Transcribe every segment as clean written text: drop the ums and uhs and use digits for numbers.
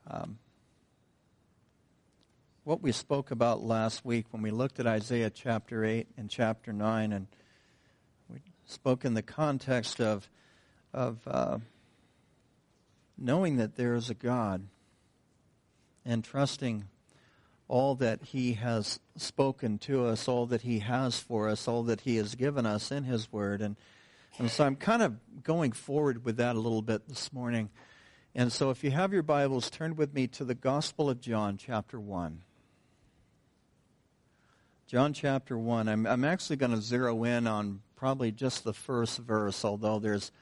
what we spoke about last week when we looked at Isaiah chapter 8 and chapter 9, and we spoke in the context of knowing that there is a God and trusting all that He has spoken to us, all that He has for us, all that He has given us in His Word. And so I'm kind of going forward with that a little bit this morning. And so if you have your Bibles, turn with me to the Gospel of John, chapter 1. John chapter 1. I'm actually going to zero in on probably just the first verse, although there's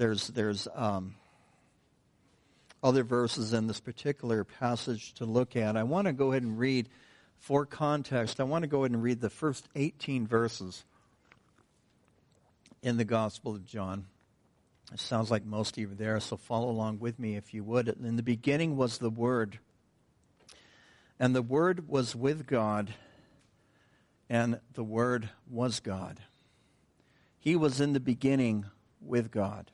other verses in this particular passage to look at. I want to go ahead and read, for context, I want to go ahead and read the first 18 verses in the Gospel of John. It sounds like most of you are there, so follow along with me if you would. In the beginning was the Word, and the Word was with God, and the Word was God. He was in the beginning with God.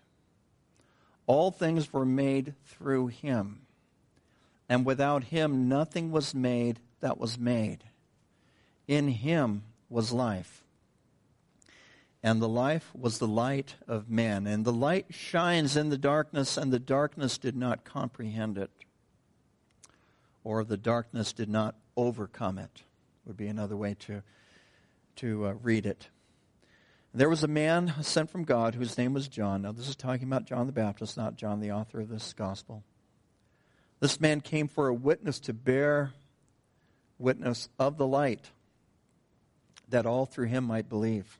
All things were made through Him, and without Him nothing was made that was made. In Him was life, and the life was the light of men. And the light shines in the darkness, and the darkness did not comprehend it, or the darkness did not overcome it, would be another way to read it. There was a man sent from God whose name was John. Now this is talking about John the Baptist, not John the author of this gospel. This man came for a witness to bear witness of the light, that all through him might believe.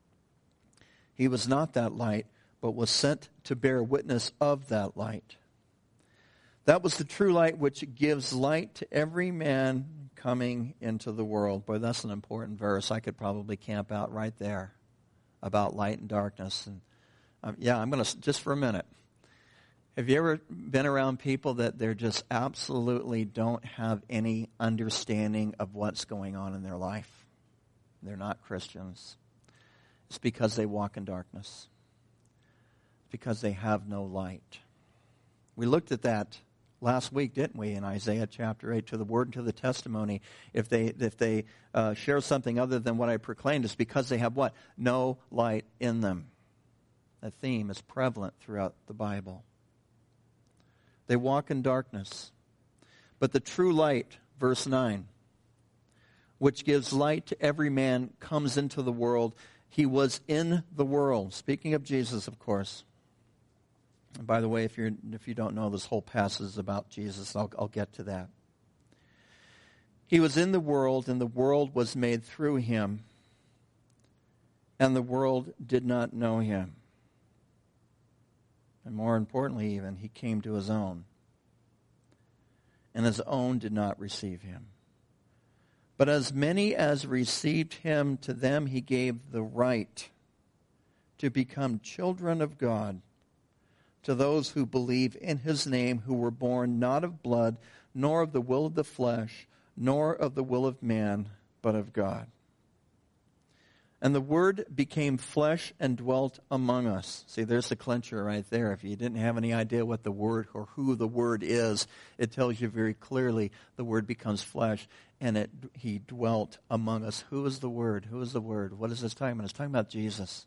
He was not that light, but was sent to bear witness of that light. That was the true light which gives light to every man coming into the world. Boy, that's an important verse. I could probably camp out right there about light and darkness. And I'm going to, just for a minute. Have you ever been around people that they're just absolutely don't have any understanding of what's going on in their life? They're not Christians. It's because they walk in darkness. It's because they have no light. We looked at that last week, didn't we, in Isaiah chapter 8, to the word and to the testimony. If they share something other than what I proclaimed, it's because they have what? No light in them. That theme is prevalent throughout the Bible. They walk in darkness. But the true light, verse 9, which gives light to every man, comes into the world. He was in the world. Speaking of Jesus, of course. And by the way, if you don't know, this whole passage is about Jesus. I'll get to that. He was in the world, and the world was made through him, and the world did not know him. And more importantly even, he came to his own, and his own did not receive him. But as many as received him, to them he gave the right to become children of God, to those who believe in his name, who were born not of blood, nor of the will of the flesh, nor of the will of man, but of God. And the Word became flesh and dwelt among us. See, there's the clincher right there. If you didn't have any idea what the Word or who the Word is, it tells you very clearly the Word becomes flesh, and he dwelt among us. Who is the Word? Who is the Word? What is this talking about? It's talking about Jesus.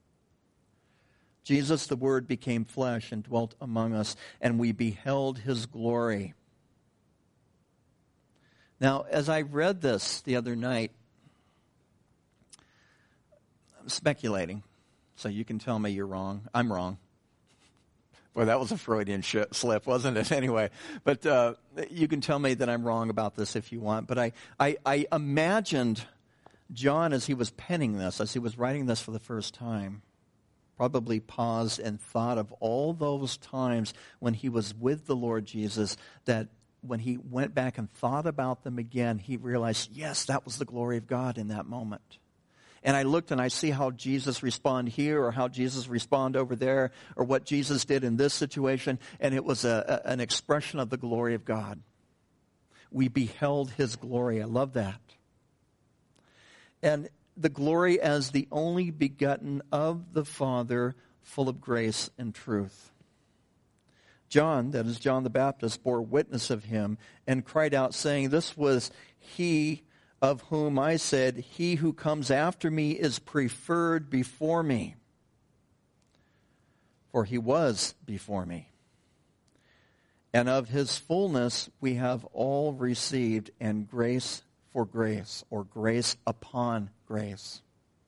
Jesus, the Word, became flesh and dwelt among us, and we beheld his glory. Now, as I read this the other night, I'm speculating, so you can tell me you're wrong. I'm wrong. Boy, that was a Freudian slip, wasn't it? Anyway, but you can tell me that I'm wrong about this if you want. But I imagined John, as he was penning this, as he was writing this for the first time, probably paused and thought of all those times when he was with the Lord Jesus, that when he went back and thought about them again, he realized, yes, that was the glory of God in that moment. And I looked and I see how Jesus responded here, or how Jesus responded over there, or what Jesus did in this situation, and it was an expression of the glory of God. We beheld his glory. I love that. And the glory as the only begotten of the Father, full of grace and truth. John, that is John the Baptist, bore witness of him and cried out, saying, this was he of whom I said, he who comes after me is preferred before me. For he was before me. And of his fullness we have all received, and grace for grace, or grace upon grace.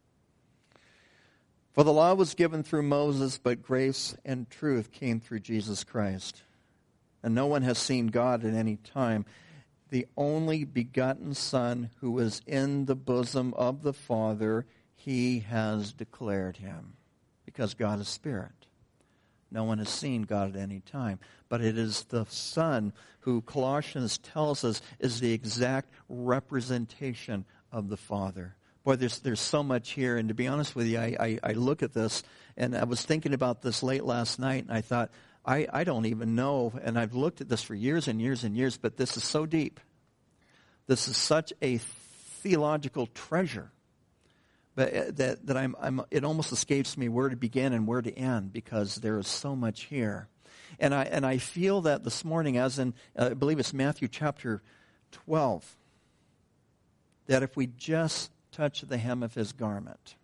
For the law was given through Moses, but grace and truth came through Jesus Christ. And no one has seen God at any time. The only begotten Son, who is in the bosom of the Father, he has declared him. Because God is spirit. No one has seen God at any time. But it is the Son who Colossians tells us is the exact representation of the Father. Boy, there's so much here. And to be honest with you, I look at this, and I was thinking about this late last night, and I thought, I don't even know, and I've looked at this for years and years and years, but this is so deep. This is such a theological treasure. But that it almost escapes me where to begin and where to end, because there is so much here. And I feel that this morning, as in, I believe it's Matthew chapter 12, that if we just touch the hem of his garment,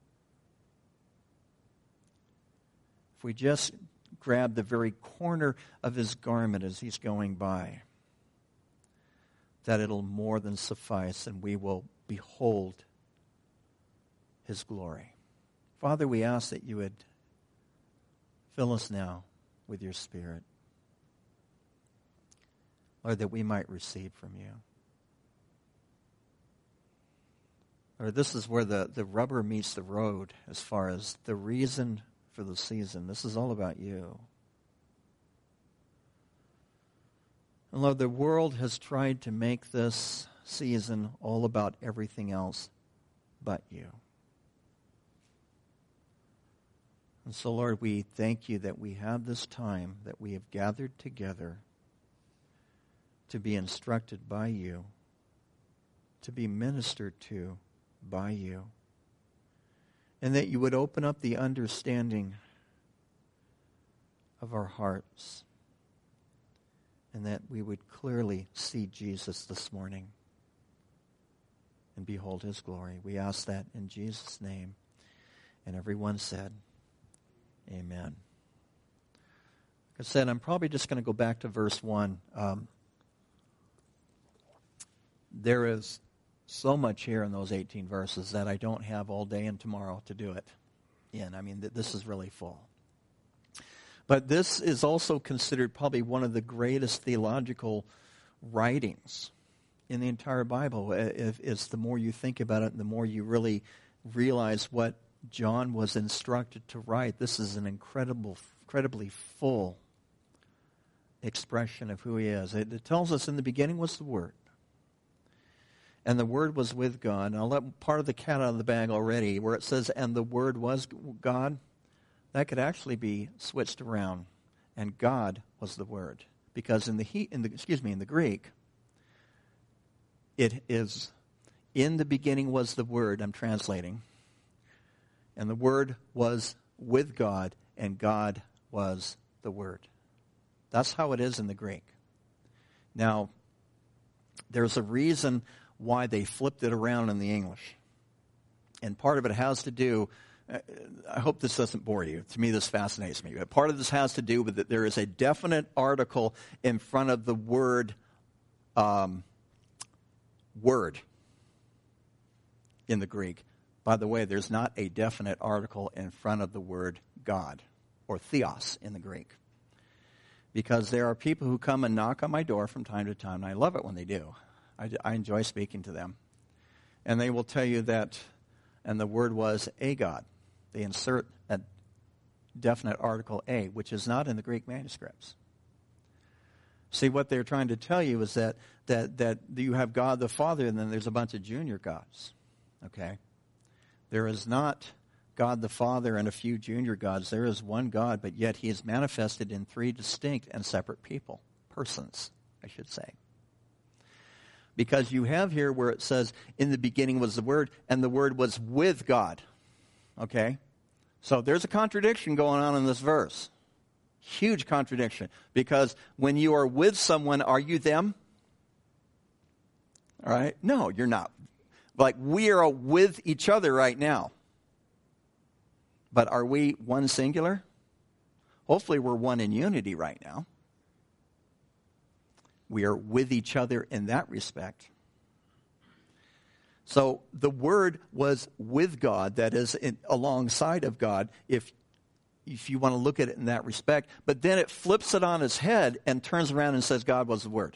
if we just grab the very corner of his garment as he's going by, that it'll more than suffice, and we will behold his glory. Father, we ask that you would fill us now with your Spirit. Lord, that we might receive from you. Lord, this is where the rubber meets the road as far as the reason for the season. This is all about you. And Lord, the world has tried to make this season all about everything else but you. And so, Lord, we thank you that we have this time, that we have gathered together to be instructed by you, to be ministered to by you, and that you would open up the understanding of our hearts, and that we would clearly see Jesus this morning and behold his glory. We ask that in Jesus' name. And everyone said, amen. Like I said, I'm probably just going to go back to verse 1. There is so much here in those 18 verses that I don't have all day and tomorrow to do it in. I mean, this is really full. But this is also considered probably one of the greatest theological writings in the entire Bible. It's the more you think about it, the more you really realize what John was instructed to write. This is an incredibly full expression of who he is. It tells us in the beginning was the Word. And the Word was with God. And I'll let part of the cat out of the bag already, where it says, and the Word was God. That could actually be switched around. And God was the Word. Because in the Greek, it is, in the beginning was the Word, I'm translating. And the Word was with God, and God was the Word. That's how it is in the Greek. Now, there's a reason why they flipped it around in the English. And part of it has to do, I hope this doesn't bore you. To me, this fascinates me. But part of this has to do with that there is a definite article in front of the word word in the Greek. By the way, there's not a definite article in front of the word God or theos in the Greek. Because there are people who come and knock on my door from time to time, and I love it when they do. I enjoy speaking to them. And they will tell you that, and the word was a God. They insert a definite article a, which is not in the Greek manuscripts. See, what they're trying to tell you is that you have God the Father, and then there's a bunch of junior gods. Okay? There is not God the Father and a few junior gods. There is one God, but yet he is manifested in three distinct and separate persons, I should say. Because you have here where it says, in the beginning was the Word, and the Word was with God. Okay? So there's a contradiction going on in this verse. Huge contradiction. Because when you are with someone, are you them? All right? No, you're not. Like, we are with each other right now. But are we one singular? Hopefully we're one in unity right now. We are with each other in that respect. So the Word was with God, that is, alongside of God, if you want to look at it in that respect. But then it flips it on its head and turns around and says God was the Word.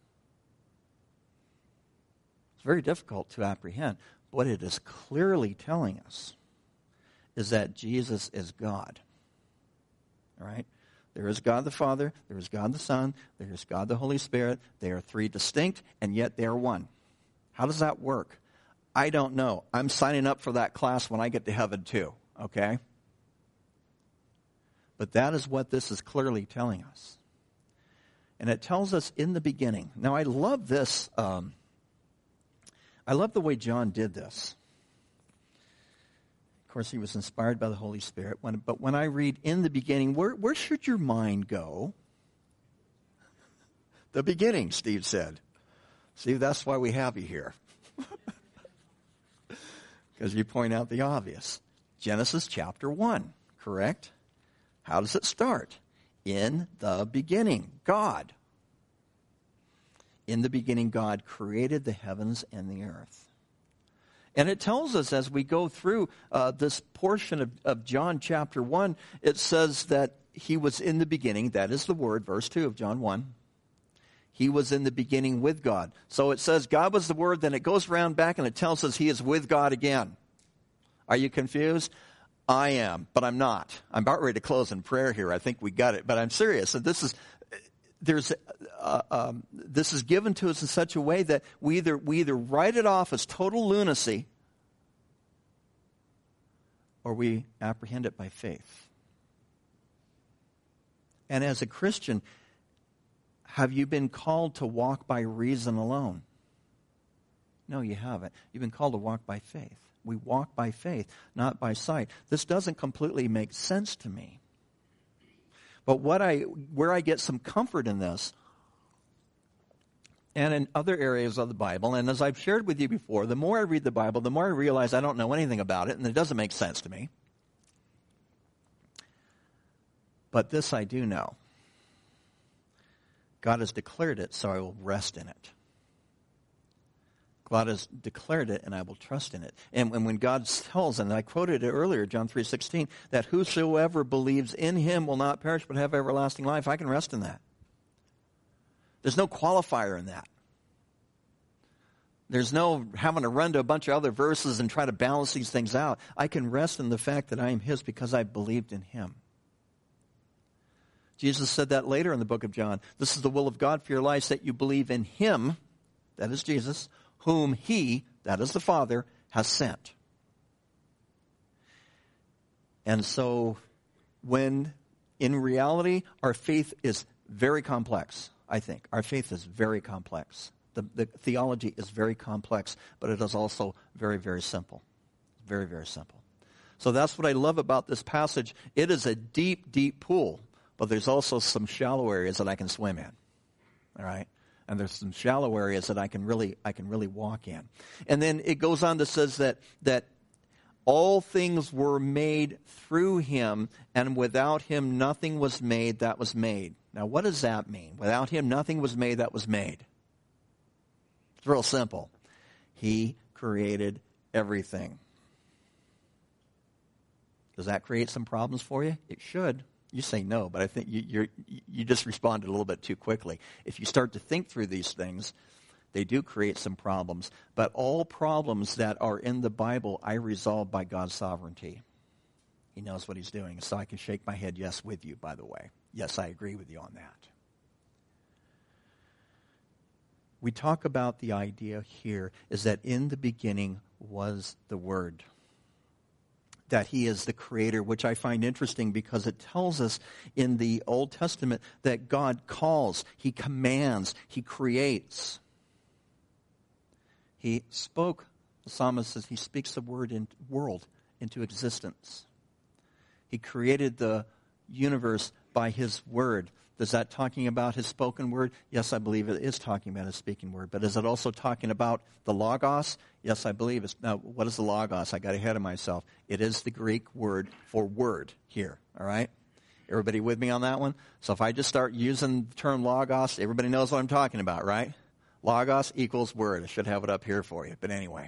It's very difficult to apprehend. What it is clearly telling us is that Jesus is God. All right? There is God the Father, there is God the Son, there is God the Holy Spirit. They are three distinct, and yet they are one. How does that work? I don't know. I'm signing up for that class when I get to heaven too, okay? But that is what this is clearly telling us. And it tells us in the beginning. Now, I love this. I love the way John did this. Of course, he was inspired by the Holy Spirit. But when I read in the beginning, where should your mind go? The beginning, Steve said. See, that's why we have you here. Because you point out the obvious. Genesis chapter 1, correct? How does it start? In the beginning, God. In the beginning, God created the heavens and the earth. And it tells us as we go through this portion of John chapter 1, it says that he was in the beginning, that is the Word, verse 2 of John 1. He was in the beginning with God. So it says God was the Word, then it goes around back and it tells us he is with God again. Are you confused? I am, but I'm not. I'm about ready to close in prayer here. I think we got it, but I'm serious. And this is given to us in such a way that we either write it off as total lunacy or we apprehend it by faith. And as a Christian, have you been called to walk by reason alone? No, you haven't. You've been called to walk by faith. We walk by faith, not by sight. This doesn't completely make sense to me. But where I get some comfort in this, and in other areas of the Bible, and as I've shared with you before, the more I read the Bible, the more I realize I don't know anything about it, and it doesn't make sense to me. But this I do know. God has declared it, so I will rest in it. God has declared it, and I will trust in it. And when God tells, and I quoted it earlier, John 3:16, that whosoever believes in him will not perish but have everlasting life, I can rest in that. There's no qualifier in that. There's no having to run to a bunch of other verses and try to balance these things out. I can rest in the fact that I am his because I believed in him. Jesus said that later in the book of John. This is the will of God for your lives, that you believe in him, that is Jesus, whom he, that is the Father, has sent. And so when in reality our faith is very complex, I think. Our faith is very complex. The theology is very complex, but it is also very, very simple. Very, very simple. So that's what I love about this passage. It is a deep, deep pool, but there's also some shallow areas that I can swim in. All right? And there's some shallow areas that I can really walk in. And then it goes on to says that all things were made through him, and without him nothing was made that was made. Now, what does that mean? Without him nothing was made that was made. It's real simple. He created everything. Does that create some problems for you? It should. You say no, but I think you just responded a little bit too quickly. If you start to think through these things, they do create some problems. But all problems that are in the Bible, I resolve by God's sovereignty. He knows what he's doing. So I can shake my head yes with you, by the way. Yes, I agree with you on that. We talk about the idea here is that in the beginning was the Word. That he is the creator, which I find interesting because it tells us in the Old Testament that God calls, he commands, he creates. He spoke, the psalmist says, he speaks the world into existence. He created the universe by his word. Is that talking about his spoken word? Yes, I believe it is talking about his speaking word. But is it also talking about the Logos? Yes, I believe it's. Now, what is the Logos? I got ahead of myself. It is the Greek word for word here, all right? Everybody with me on that one? So if I just start using the term Logos, everybody knows what I'm talking about, right? Logos equals word. I should have it up here for you. But anyway.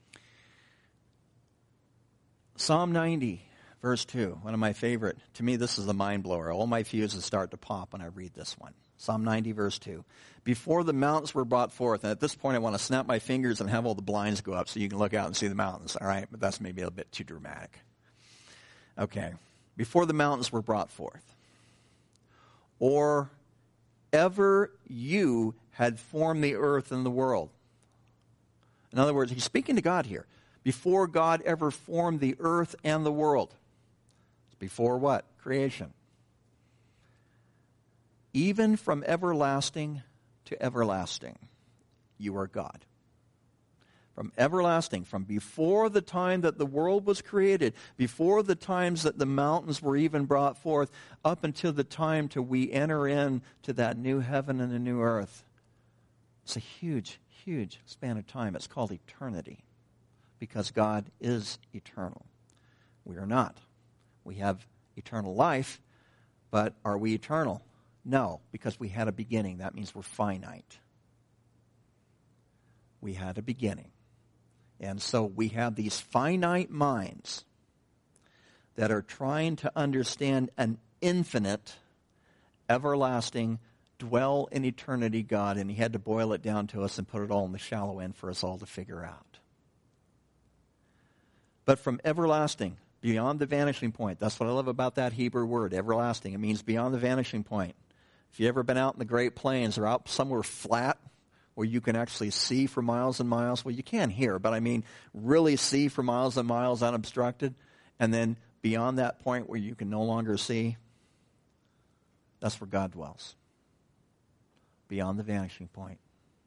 Psalm 90. Verse 2, one of my favorite. To me, this is the mind blower. All my fuses start to pop when I read this one. Psalm 90, verse 2. Before the mountains were brought forth, and at this point I want to snap my fingers and have all the blinds go up so you can look out and see the mountains, all right? But that's maybe a bit too dramatic. Okay. Before the mountains were brought forth, or ever you had formed the earth and the world. In other words, he's speaking to God here. Before God ever formed the earth and the world. Before what? Creation. Even from everlasting to everlasting, you are God. From everlasting, from before the time that the world was created, before the times that the mountains were even brought forth, up until the time till we enter into that new heaven and a new earth. It's a huge, huge span of time. It's called eternity, because God is eternal. We are not. We have eternal life, but are we eternal? No, because we had a beginning. That means we're finite. We had a beginning. And so we have these finite minds that are trying to understand an infinite, everlasting, dwell in eternity God, and he had to boil it down to us and put it all in the shallow end for us all to figure out. But from everlasting, beyond the vanishing point. That's what I love about that Hebrew word, everlasting. It means beyond the vanishing point. If you've ever been out in the Great Plains or out somewhere flat where you can actually see for miles and miles, well, you can here, but I mean really see for miles and miles unobstructed, and then beyond that point where you can no longer see, that's where God dwells. Beyond the vanishing point.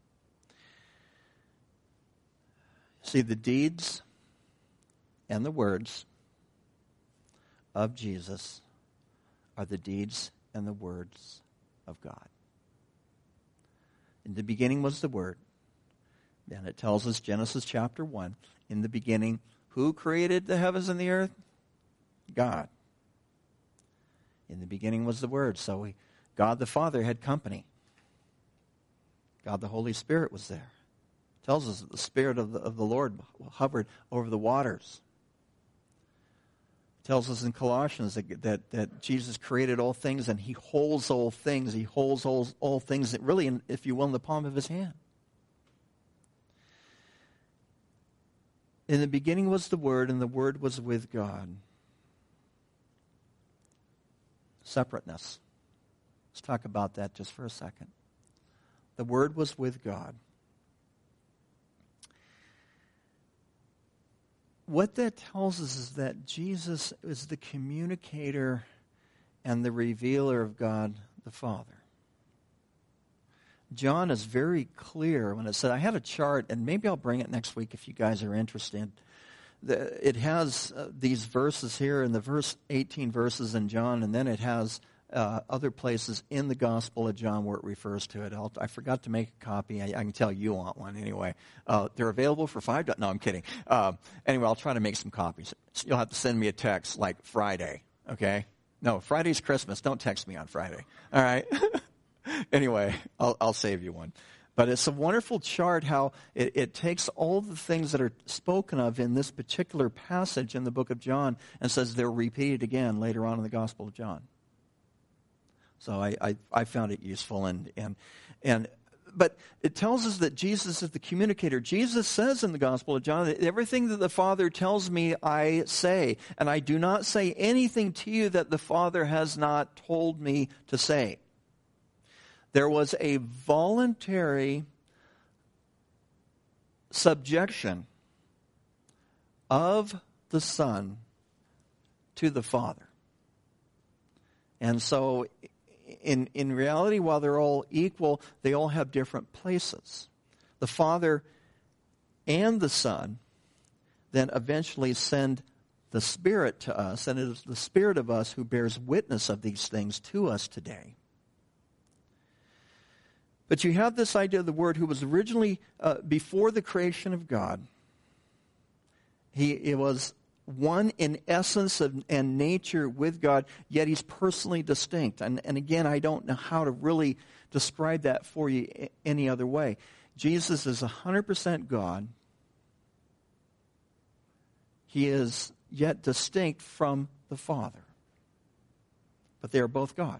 See, the deeds and the words of Jesus are the deeds and the words of God. In the beginning was the Word. Then it tells us, Genesis chapter 1, in the beginning, who created the heavens and the earth? God. In the beginning was the Word. So God the Father had company. God the Holy Spirit was there. It tells us that the Spirit of the Lord hovered over the waters. Tells us in Colossians that Jesus created all things and he holds all things. He holds all things, that really, if you will, in the palm of his hand. In the beginning was the Word, and the Word was with God. Separateness. Let's talk about that just for a second. The Word was with God. What that tells us is that Jesus is the communicator and the revealer of God the Father. John is very clear when it said, I had a chart, and maybe I'll bring it next week if you guys are interested. It has these verses here, in the verse 18 verses in John, and then it has other places in the Gospel of John where it refers to it. I forgot to make a copy. I can tell you want one anyway. They're available for $5. No, I'm kidding. Anyway, I'll try to make some copies. You'll have to send me a text like Friday, okay? No, Friday's Christmas. Don't text me on Friday. All right? Anyway, I'll save you one. But it's a wonderful chart how it takes all the things that are spoken of in this particular passage in the book of John and says they're repeated again later on in the Gospel of John. So I found it useful, but it tells us that Jesus is the communicator. Jesus says in the Gospel of John that everything that the Father tells me, I say, and I do not say anything to you that the Father has not told me to say. There was a voluntary subjection of the Son to the Father. And so in reality, while they're all equal, they all have different places. The Father and the Son then eventually send the Spirit to us, and it is the Spirit of us who bears witness of these things to us today. But you have this idea of the Word who was originally, before the creation of God, He was one in essence and nature with God, yet He's personally distinct. And again, I don't know how to really describe that for you any other way. Jesus is 100% God. He is yet distinct from the Father. But they are both God.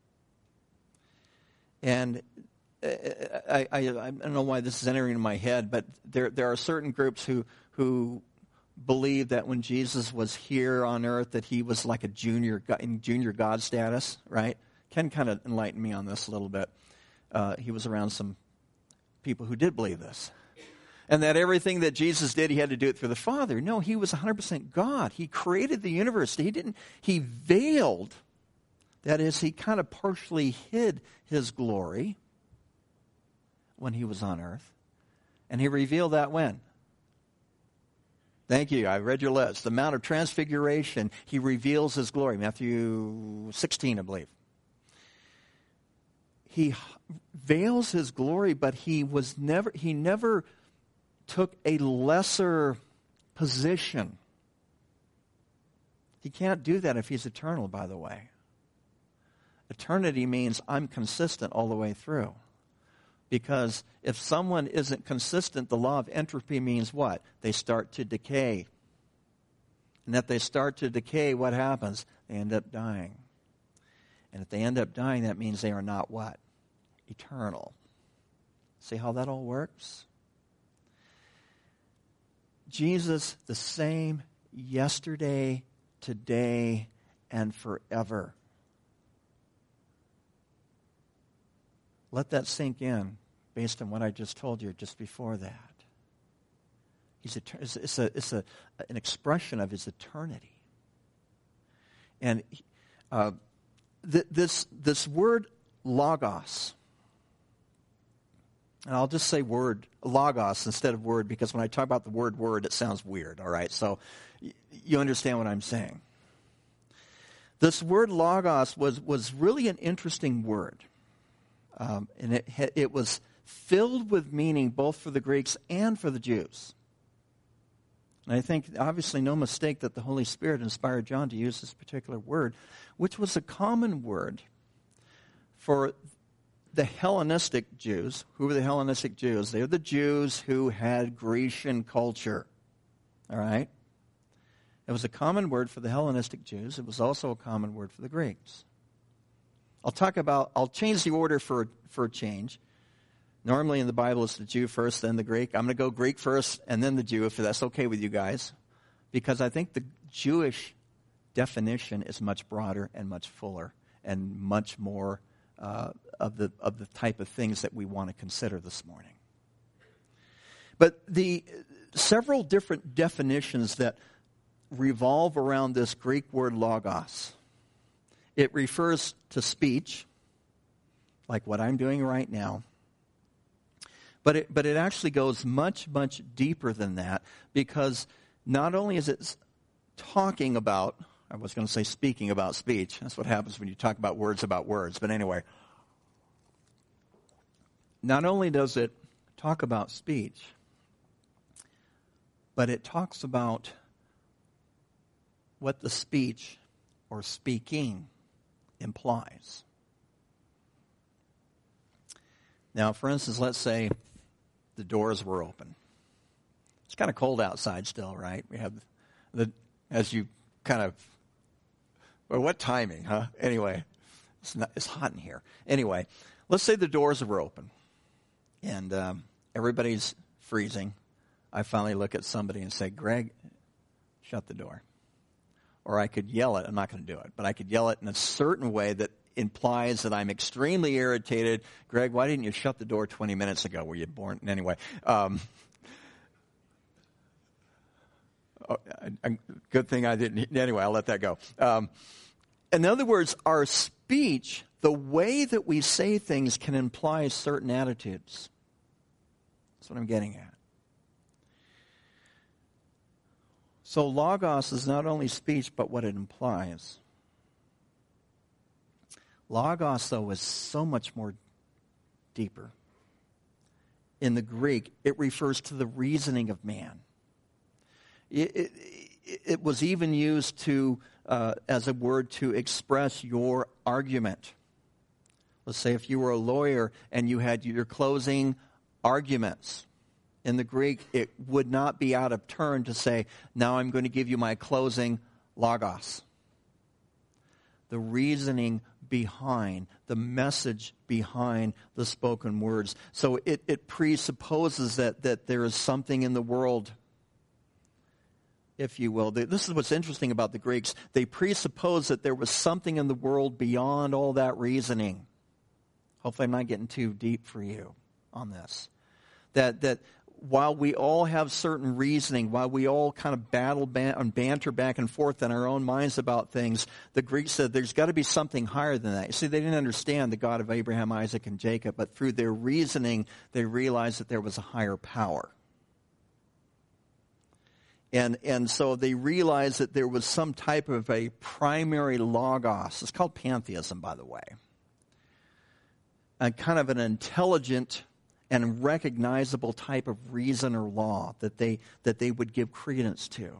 And I don't know why this is entering into my head, but there are certain groups who believe that when Jesus was here on earth that he was like in junior God status, right? Ken kind of enlightened me on this a little bit. He was around some people who did believe this. And that everything that Jesus did, he had to do it through the Father. No, he was 100% God. He created the universe. He veiled, that is, he kind of partially hid his glory when he was on earth. And he revealed that when? Thank you. I read your list. The Mount of Transfiguration, he reveals his glory. Matthew 16, I believe. He veils his glory, but he never took a lesser position. He can't do that if he's eternal, by the way. Eternity means I'm consistent all the way through. Because if someone isn't consistent, the law of entropy means what? They start to decay. And if they start to decay, what happens? They end up dying. And if they end up dying, that means they are not what? Eternal. See how that all works? Jesus, the same yesterday, today, and forever. Let that sink in based on what I just told you just before that. It's an expression of his eternity. And this word logos, and I'll just say word, logos instead of word, because when I talk about the word, it sounds weird, all right? So you understand what I'm saying. This word logos was really an interesting word. And it was filled with meaning both for the Greeks and for the Jews. And I think, obviously, no mistake that the Holy Spirit inspired John to use this particular word, which was a common word for the Hellenistic Jews. Who were the Hellenistic Jews? They were the Jews who had Grecian culture. All right? It was a common word for the Hellenistic Jews. It was also a common word for the Greeks. I'll change the order for a change. Normally in the Bible it's the Jew first, then the Greek. I'm going to go Greek first and then the Jew, if that's okay with you guys. Because I think the Jewish definition is much broader and much fuller and much more of the type of things that we want to consider this morning. But the several different definitions that revolve around this Greek word logos. It refers to speech, like what I'm doing right now. But it actually goes much, much deeper than that, because not only is it talking about, I was going to say speaking about speech. That's what happens when you talk about words. But anyway, not only does it talk about speech, but it talks about what the speech or speaking implies. Now, for instance, let's say the doors were open. It's kind of cold outside still, right? We have as you kind of, well, what timing, huh? Anyway, it's hot in here. Anyway, let's say the doors were open and everybody's freezing. I finally look at somebody and say, Greg, shut the door. Or I could yell it. I'm not going to do it. But I could yell it in a certain way that implies that I'm extremely irritated. Greg, why didn't you shut the door 20 minutes ago? Were you born? Anyway. Good thing I didn't. Anyway, I'll let that go. In other words, our speech, the way that we say things, can imply certain attitudes. That's what I'm getting at. So logos is not only speech, but what it implies. Logos, though, is so much more deeper. In the Greek, it refers to the reasoning of man. It was even used to as a word to express your argument. Let's say if you were a lawyer and you had your closing arguments. In the Greek, it would not be out of turn to say, now I'm going to give you my closing logos. The reasoning behind, the message behind the spoken words. So it presupposes that there is something in the world, if you will. This is what's interesting about the Greeks. They presuppose that there was something in the world beyond all that reasoning. Hopefully I'm not getting too deep for you on this. That while we all have certain reasoning, while we all kind of banter back and forth in our own minds about things, the Greeks said there's got to be something higher than that. You see, they didn't understand the God of Abraham, Isaac, and Jacob, but through their reasoning, they realized that there was a higher power. And so they realized that there was some type of a primary logos. It's called pantheism, by the way. A kind of an intelligent and recognizable type of reason or law that they would give credence to.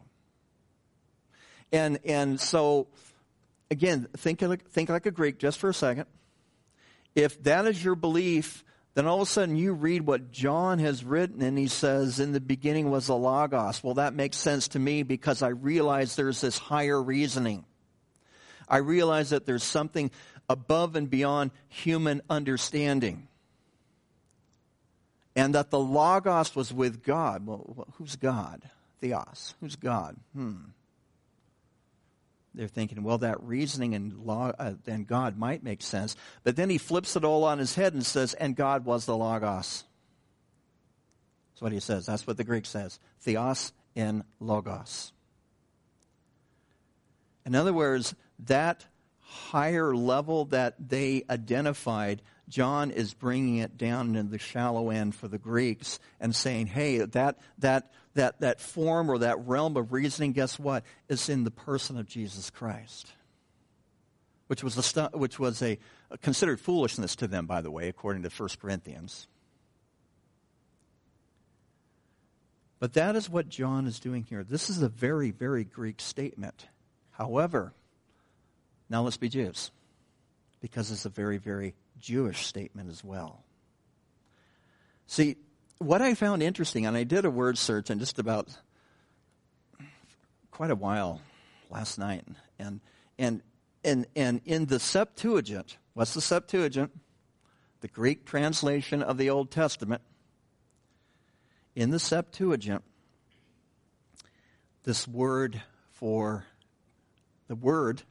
And so, again, think like a Greek just for a second. If that is your belief, then all of a sudden you read what John has written and he says, in the beginning was the Logos. Well, that makes sense to me because I realize there's this higher reasoning. I realize that there's something above and beyond human understanding. And that the Logos was with God. Well, who's God? Theos. Who's God? They're thinking, well, that reasoning and God might make sense. But then he flips it all on his head and says, and God was the Logos. That's what he says. That's what the Greek says. Theos in Logos. In other words, that higher level that they identified, John is bringing it down into the shallow end for the Greeks and saying, hey, that form or that realm of reasoning, guess what? Is in the person of Jesus Christ. Which was a considered foolishness to them, by the way, according to 1 Corinthians. But that is what John is doing here. This is a very, very Greek statement. However, now let's be Jews, because it's a very, very Jewish statement as well. See, what I found interesting, and I did a word search in just about quite a while last night, and in the Septuagint, what's the Septuagint? The Greek translation of the Old Testament. In the Septuagint, this word for the word,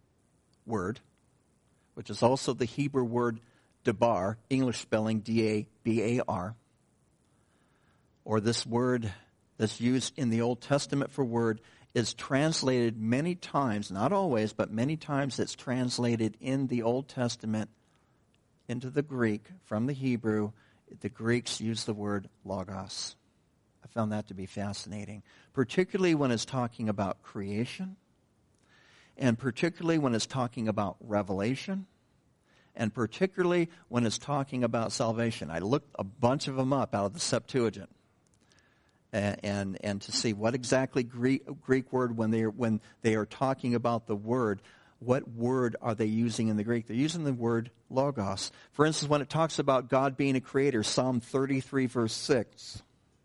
which is also the Hebrew word dabar, English spelling D-A-B-A-R, or this word that's used in the Old Testament for word, is translated many times, not always, but many times it's translated in the Old Testament into the Greek from the Hebrew. The Greeks use the word logos. I found that to be fascinating, particularly when it's talking about creation, and particularly when it's talking about revelation, and particularly when it's talking about salvation. I looked a bunch of them up out of the Septuagint, and to see what exactly Greek word when they are talking about the word, what word are they using in the Greek? They're using the word logos. For instance, when it talks about God being a creator, Psalm 33 verse 6.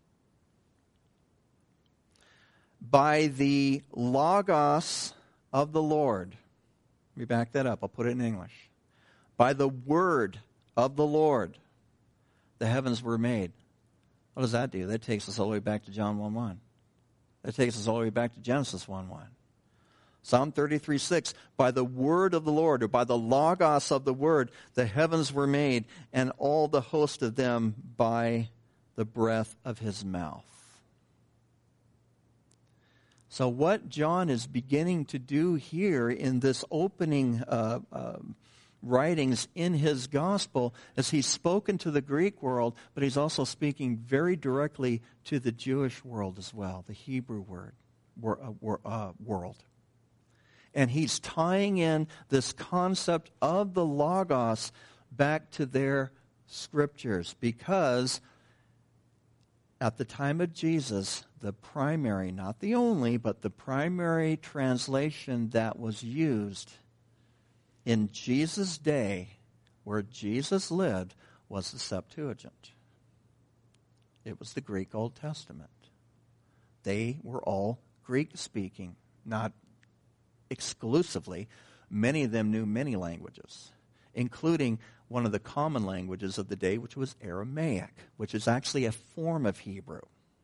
By the logos of the Lord. Let me back that up. I'll put it in English. By the word of the Lord, the heavens were made. What does that do? That takes us all the way back to John 1:1. That takes us all the way back to Genesis 1:1. Psalm 33:6. By the word of the Lord, or by the logos of the word, the heavens were made, and all the host of them by the breath of his mouth. So what John is beginning to do here in this opening writings in his gospel is he's spoken to the Greek world, but he's also speaking very directly to the Jewish world as well, the Hebrew world. And he's tying in this concept of the Logos back to their scriptures, because at the time of Jesus, the primary, not the only, but the primary translation that was used in Jesus' day, where Jesus lived, was the Septuagint. It was the Greek Old Testament. They were all Greek-speaking, not exclusively. Many of them knew many languages, including one of the common languages of the day, which was Aramaic, which is actually a form of Hebrew.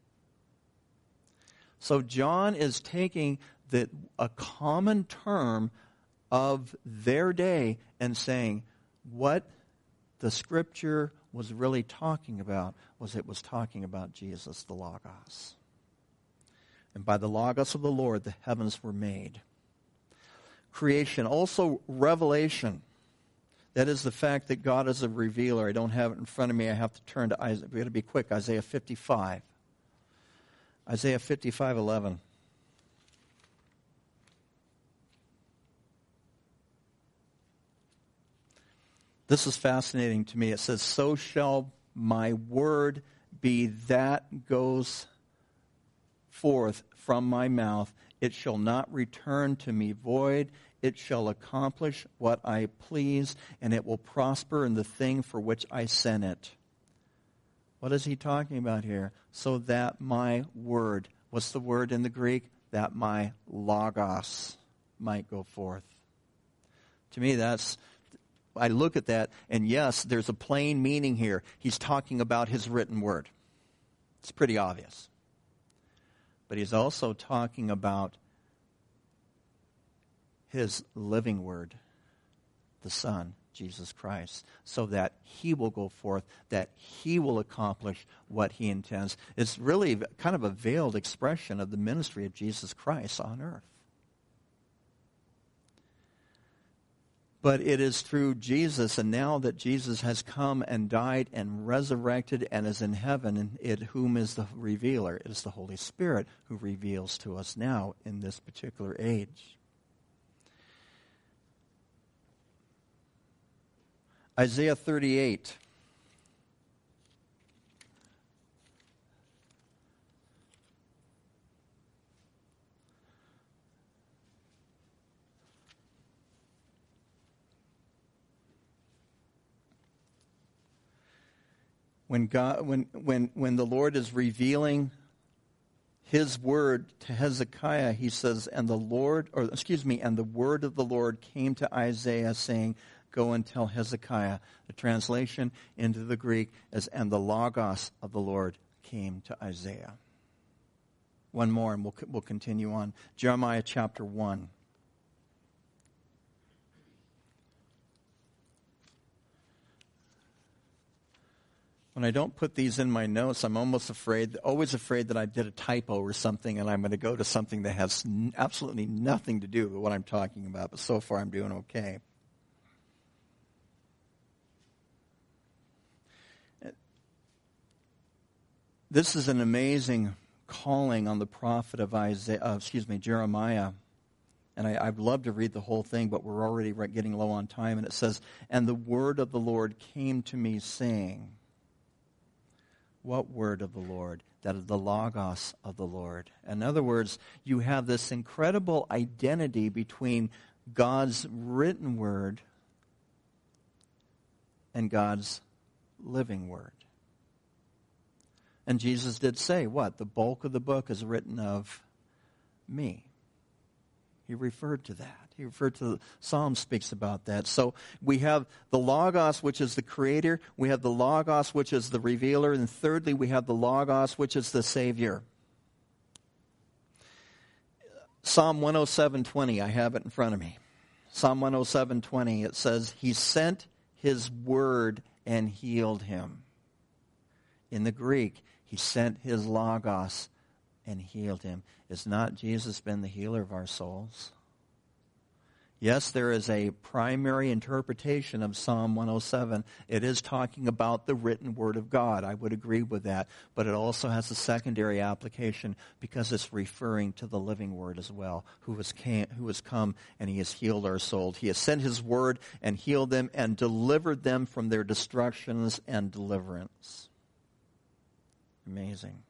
So John is taking a common term of their day and saying what the Scripture was really talking about was it was talking about Jesus, the Logos. And by the Logos of the Lord, the heavens were made. Creation, also revelation. That is the fact that God is a revealer. I don't have it in front of me. I have to turn to Isaiah. We've got to be quick. Isaiah 55. Isaiah 55:11. This is fascinating to me. It says, "So shall my word be that goes forth from my mouth. It shall not return to me void. It shall accomplish what I please, and it will prosper in the thing for which I sent it." What is he talking about here? So that my word, what's the word in the Greek? That my Logos might go forth. To me, I look at that, and yes, there's a plain meaning here. He's talking about his written word. It's pretty obvious. But he's also talking about his living word, the Son, Jesus Christ, so that he will go forth, that he will accomplish what he intends. It's really kind of a veiled expression of the ministry of Jesus Christ on earth. But it is through Jesus, and now that Jesus has come and died and resurrected and is in heaven, and whom is the revealer? It is the Holy Spirit who reveals to us now in this particular age. Isaiah 38. When the Lord is revealing his word to Hezekiah, he says, and the word of the Lord came to Isaiah saying, "Go and tell Hezekiah." The translation into the Greek is, and the Logos of the Lord came to Isaiah. One more, and we'll continue on. Jeremiah chapter 1. When I don't put these in my notes, I'm always afraid that I did a typo or something, and I'm going to go to something that has absolutely nothing to do with what I'm talking about. But so far, I'm doing okay. This is an amazing calling on the prophet of Jeremiah. And I'd love to read the whole thing, but we're already getting low on time. And it says, "And the word of the Lord came to me, saying," what word of the Lord? That is the Logos of the Lord. In other words, you have this incredible identity between God's written word and God's living word. And Jesus did say, what? The bulk of the book is written of me. He referred to that. He referred to, Psalm speaks about that. So we have the Logos, which is the creator. We have the Logos, which is the revealer. And thirdly, we have the Logos, which is the Savior. Psalm 107:20, I have it in front of me. Psalm 107:20, it says, "He sent his word and healed him." In the Greek, he sent his Logos and healed him. Has not Jesus been the healer of our souls? Yes, there is a primary interpretation of Psalm 107. It is talking about the written word of God. I would agree with that. But it also has a secondary application because it's referring to the living word as well, who has come and he has healed our souls. He has sent his word and healed them and delivered them from their destructions and deliverance. Amazing.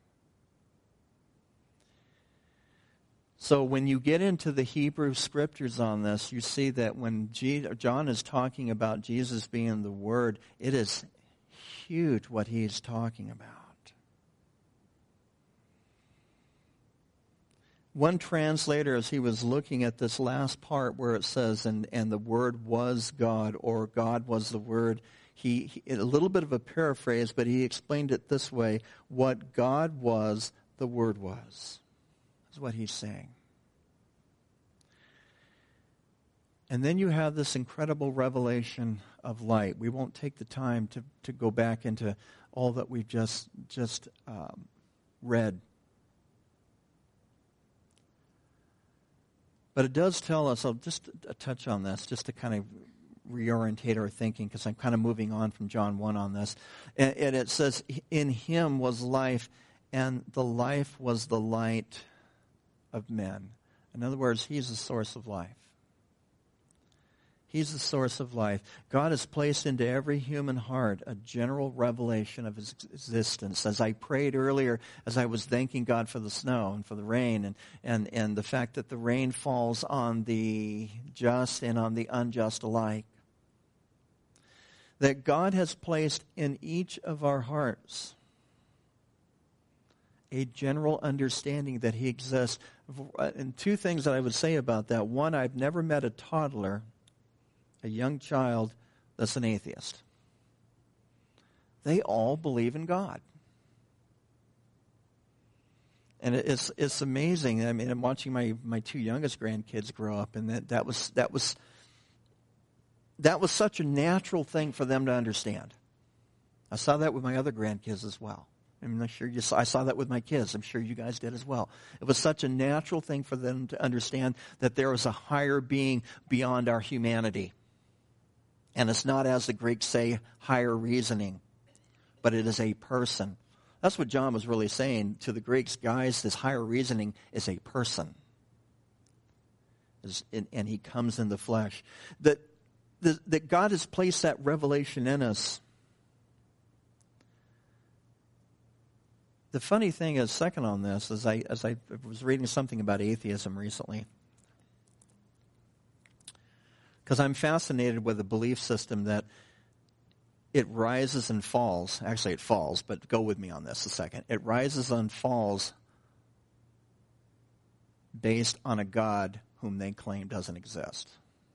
So when you get into the Hebrew scriptures on this, you see that when John is talking about Jesus being the Word, it is huge what he's talking about. One translator, as he was looking at this last part where it says, and the Word was God, or God was the Word, he a little bit of a paraphrase, but he explained it this way: what God was, the Word was. That's what he's saying. And then you have this incredible revelation of light. We won't take the time to go back into all that we've just read. But it does tell us, I'll just touch on this, just to kind of reorientate our thinking, because I'm kind of moving on from John 1 on this. And it says, in him was life, and the life was the light of men. In other words, he's the source of life. He's the source of life. God has placed into every human heart a general revelation of his existence. As I prayed earlier, as I was thanking God for the snow and for the rain and the fact that the rain falls on the just and on the unjust alike, that God has placed in each of our hearts a general understanding that he exists. And two things that I would say about that. One, I've never met a toddler, a young child, that's an atheist. They all believe in God. And it's amazing. I mean, I'm watching my two youngest grandkids grow up, and that was such a natural thing for them to understand. I saw that with my other grandkids as well. I'm sure I saw that with my kids. I'm sure you guys did as well. It was such a natural thing for them to understand that there was a higher being beyond our humanity. And it's not, as the Greeks say, higher reasoning, but it is a person. That's what John was really saying to the Greeks. Guys, this higher reasoning is a person. And he comes in the flesh. That God has placed that revelation in us. The funny thing is, second on this, as I was reading something about atheism recently, because I'm fascinated with the belief system that it rises and falls. Actually, it falls, but go with me on this a second. It rises and falls based on a God whom they claim doesn't exist.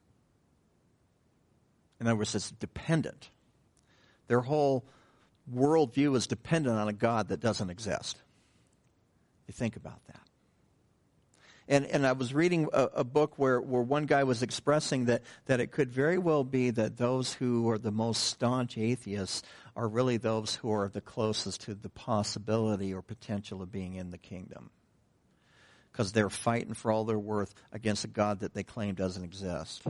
In other words, it's dependent. Their whole worldview is dependent on a God that doesn't exist. You think about that. And I was reading a book where one guy was expressing that it could very well be that those who are the most staunch atheists are really those who are the closest to the possibility or potential of being in the kingdom. Because they're fighting for all their worth against a God that they claim doesn't exist.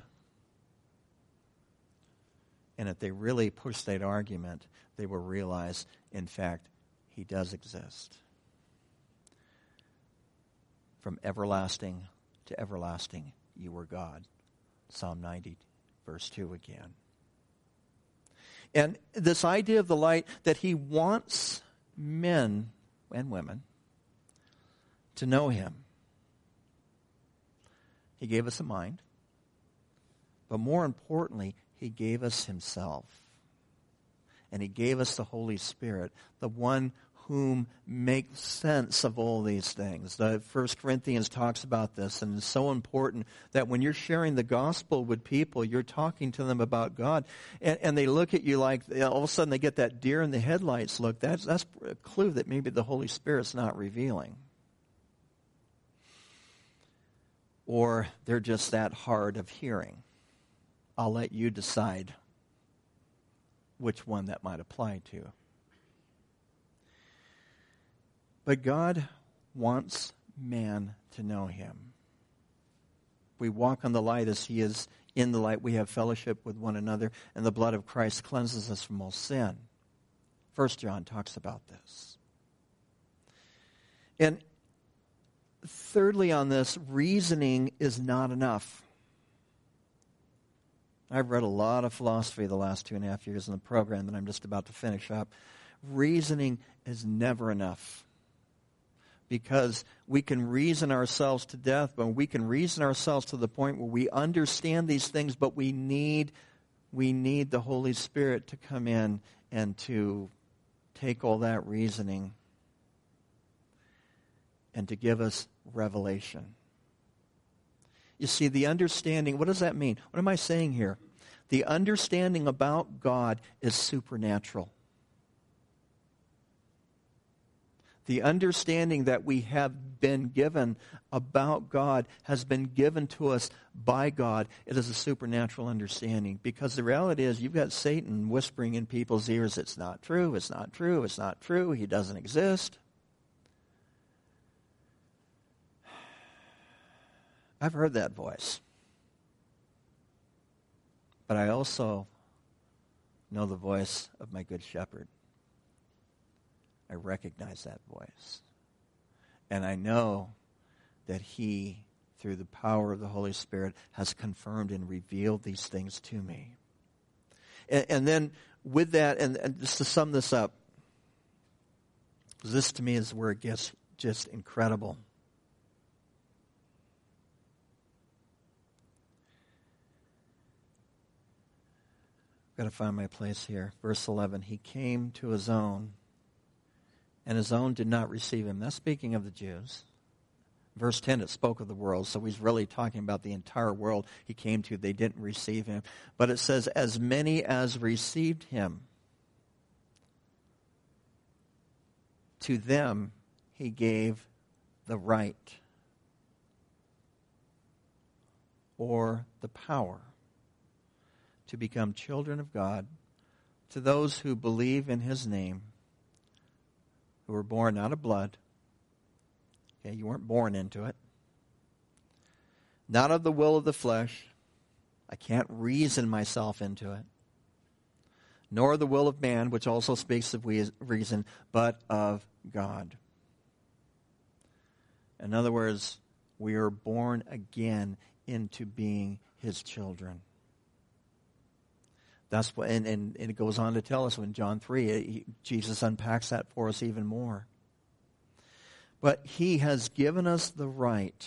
And if they really push that argument, they will realize, in fact, he does exist. From everlasting to everlasting, you are God. Psalm 90, verse 2 again. And this idea of the light, that he wants men and women to know him. He gave us a mind, but more importantly, he gave us himself. And he gave us the Holy Spirit, the one whom makes sense of all these things. The 1 Corinthians talks about this, and it's so important that when you're sharing the gospel with people, you're talking to them about God, and they look at you like, all of a sudden they get that deer in the headlights look. That's a clue that maybe the Holy Spirit's not revealing. Or they're just that hard of hearing. I'll let you decide which one that might apply to. But God wants man to know him. we walk on the light as he is in the light, we have fellowship with one another, and the blood of Christ cleanses us from all sin. 1 John talks about this. And thirdly on this, reasoning is not enough. I've read a lot of philosophy the last 2.5 years in the program that I'm just about to finish up. Reasoning is never enough. Because we can reason ourselves to death, but we can reason ourselves to the point where we understand these things, but we need the Holy Spirit to come in and to take all that reasoning and to give us revelation. You see, the understanding, what does that mean? What am I saying here? The understanding about God is supernatural. The understanding that we have been given about God has been given to us by God. It is a supernatural understanding. Because the reality is, you've got Satan whispering in people's ears, it's not true, it's not true, it's not true, he doesn't exist. I've heard that voice. But I also know the voice of my good shepherd. I recognize that voice. And I know that he, through the power of the Holy Spirit, has confirmed and revealed these things to me. And then with that, and just to sum this up, this to me is where it gets just incredible. I've got to find my place here. Verse 11, he came to his own, and his own did not receive him. That's speaking of the Jews. Verse 10, it spoke of the world, so he's really talking about the entire world he came to. They didn't receive him. But it says, as many as received him, to them he gave the right or the power to become children of God, to those who believe in his name, who were born not of blood. Okay, you weren't born into it. Not of the will of the flesh. I can't reason myself into it. Nor the will of man, which also speaks of reason, but of God. In other words, we are born again into being his children. That's what, and it goes on to tell us in John 3, Jesus unpacks that for us even more. But he has given us the right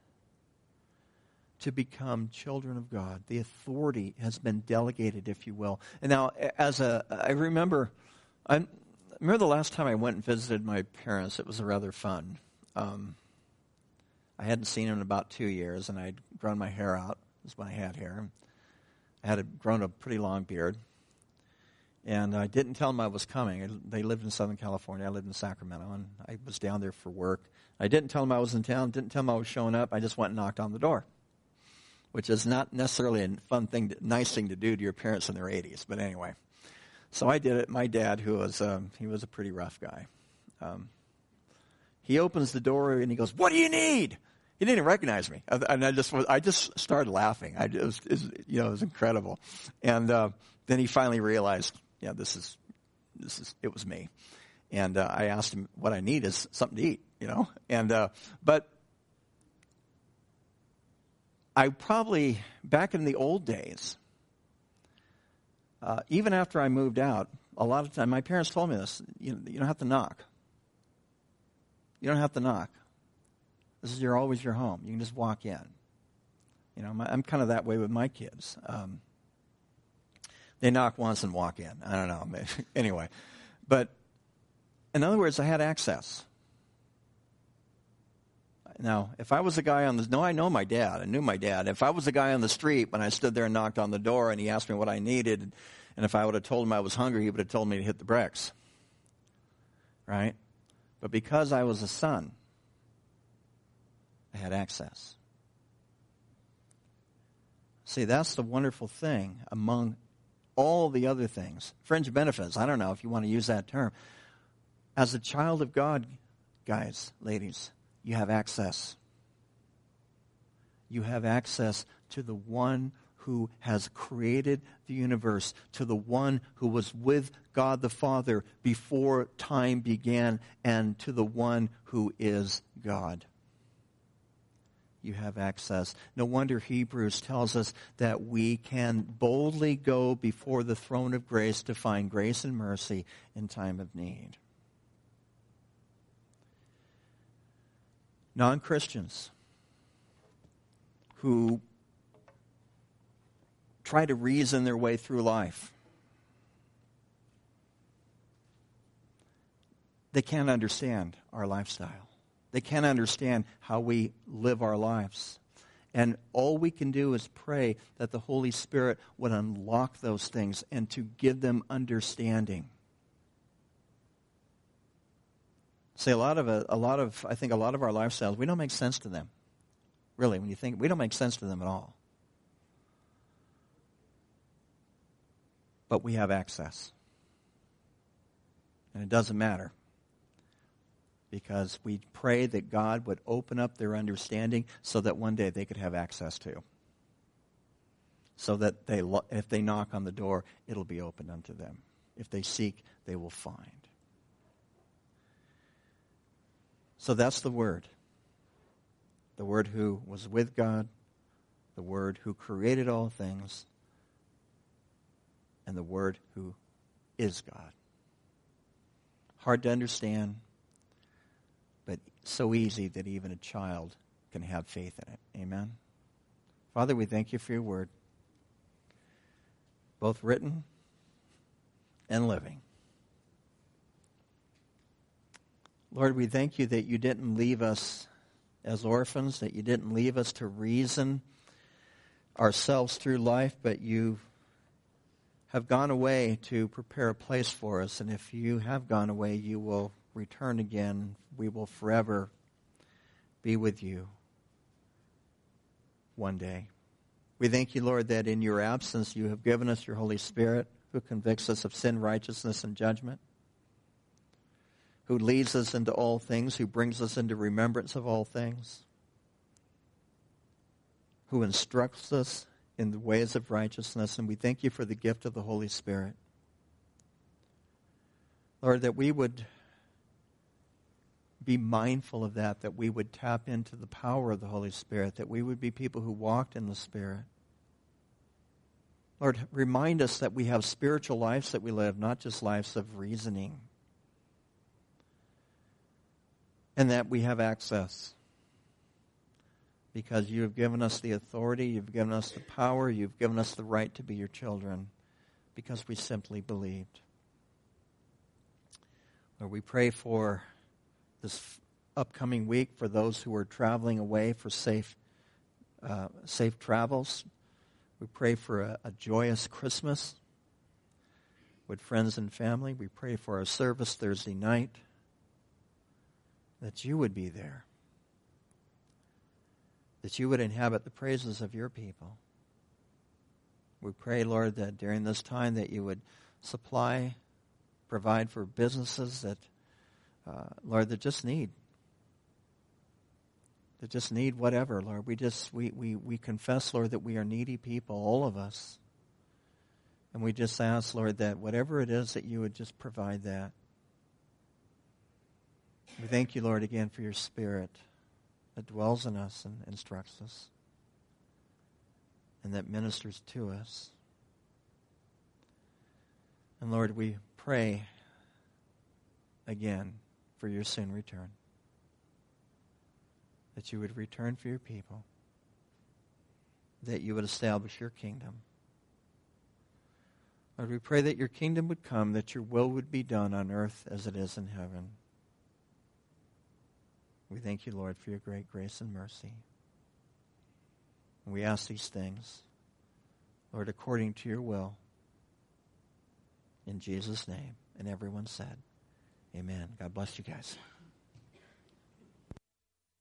to become children of God. The authority has been delegated, if you will. And now, I remember the last time I went and visited my parents. It was rather fun. I hadn't seen them in about 2 years, and I'd grown my hair out. This is when I had hair. I had grown a pretty long beard. And I didn't tell them I was coming. They lived in Southern California. I lived in Sacramento, and I was down there for work. I didn't tell them I was in town. Didn't tell them I was showing up. I just went and knocked on the door, which is not necessarily a fun thing, nice thing to do to your parents in their 80s. But anyway, so I did it. My dad, he was a pretty rough guy. He opens the door and he goes, "What do you need?" He didn't even recognize me, and I just started laughing. It was incredible. And then he finally realized, yeah, this is it was me. And I asked him what I need is something to eat, And but I probably, back in the old days, even after I moved out, a lot of time my parents told me this: you don't have to knock. You don't have to knock. This is always your home. You can just walk in. I'm kind of that way with my kids. They knock once and walk in. I don't know. Anyway. But in other words, I had access. Now, if I was a guy I know my dad. I knew my dad. If I was a guy on the street when I stood there and knocked on the door and he asked me what I needed, and if I would have told him I was hungry, he would have told me to hit the bricks. Right? But because I was a son, I had access. See, that's the wonderful thing among all the other things. Fringe benefits, I don't know if you want to use that term. As a child of God, guys, ladies, you have access. You have access to the one who has created the universe, to the one who was with God the Father before time began, and to the one who is God. You have access. No wonder Hebrews tells us that we can boldly go before the throne of grace to find grace and mercy in time of need. Non-Christians who try to reason their way through life, they can't understand our lifestyle. They can't understand how we live our lives. And all we can do is pray that the Holy Spirit would unlock those things and to give them understanding. See, I think a lot of our lifestyles, we don't make sense to them. Really, when you think, we don't make sense to them at all. But we have access. And it doesn't matter. Because we pray that God would open up their understanding so that one day they could have access to. So that if they knock on the door, it'll be opened unto them. If they seek, they will find. So that's the Word. The Word who was with God, the Word who created all things, and the Word who is God. Hard to understand, but so easy that even a child can have faith in it. Amen? Father, we thank you for your word, both written and living. Lord, we thank you that you didn't leave us as orphans, that you didn't leave us to reason ourselves through life, but you have gone away to prepare a place for us. And if you have gone away, you will return again. We will forever be with you one day. We thank you, Lord, that in your absence you have given us your Holy Spirit who convicts us of sin, righteousness, and judgment, who leads us into all things, who brings us into remembrance of all things, who instructs us in the ways of righteousness. And we thank you for the gift of the Holy Spirit. Lord, that we would be mindful of that we would tap into the power of the Holy Spirit, that we would be people who walked in the Spirit. Lord, remind us that we have spiritual lives that we live, not just lives of reasoning. And that we have access. Because you have given us the authority, you've given us the power, you've given us the right to be your children, because we simply believed. Lord, we pray for this upcoming week for those who are traveling away for safe travels. We pray for a joyous Christmas with friends and family. We pray for our service Thursday night, that you would be there, that you would inhabit the praises of your people. We pray, Lord, that during this time that you would provide for businesses that, Lord, that just need whatever, Lord. We confess, Lord, that we are needy people, all of us. And we just ask, Lord, that whatever it is, that you would just provide that. We thank you, Lord, again for your Spirit that dwells in us and instructs us and that ministers to us. And Lord, we pray again for your soon return, that you would return for your people, that you would establish your kingdom. Lord, we pray that your kingdom would come, that your will would be done on earth as it is in heaven. We thank you, Lord, for your great grace and mercy. And we ask these things, Lord, according to your will, in Jesus' name. And everyone said, amen. God bless you guys.